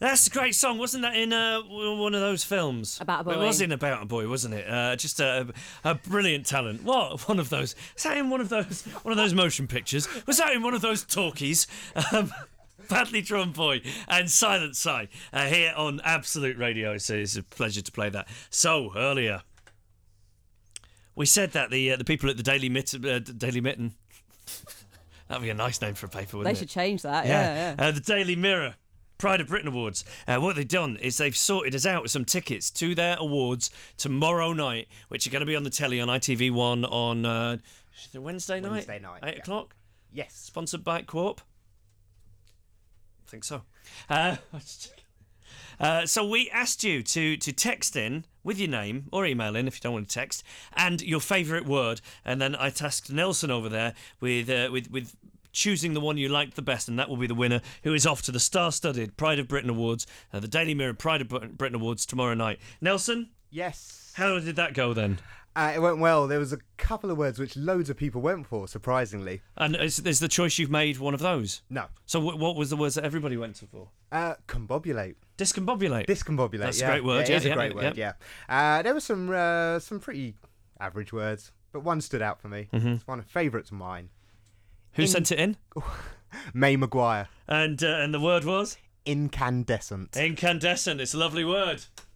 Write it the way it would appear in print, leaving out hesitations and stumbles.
That's a great song. Wasn't that in one of those films? About a Boy. It was in About a Boy, wasn't it? Just a brilliant talent. What? One of those. Was that in one of those motion pictures? Was that in one of those talkies? Badly Drawn Boy and Silent Sigh here on Absolute Radio. It's a pleasure to play that. So, earlier, we said that the people at the Daily Mitten... That'd be a nice name for a paper, wouldn't it? They should change that, yeah. The Daily Mirror Pride of Britain Awards. What they've done is they've sorted us out with some tickets to their awards tomorrow night, which are going to be on the telly on ITV1 on Wednesday night? Wednesday night, 8 o'clock? Yes. Sponsored by Co-op? I think so. So we asked you to text in with your name or email in if you don't want to text and your favourite word, and then I tasked Nelson over there with choosing the one you liked the best, and that will be the winner, who is off to the star-studded Pride of Britain Awards, the Daily Mirror Pride of Britain Awards tomorrow night. Nelson? Yes. How did that go then? It went well. There was a couple of words which loads of people went for, surprisingly. And is the choice you've made one of those? No. So what was the words that everybody went for? Combobulate. Discombobulate. Discombobulate. That's a great word. It is a great word. Yeah. There were some pretty average words, but one stood out for me. Mm-hmm. It's one of favourites of mine. Who sent it in? May Maguire. And the word was? Incandescent. Incandescent. It's a lovely word.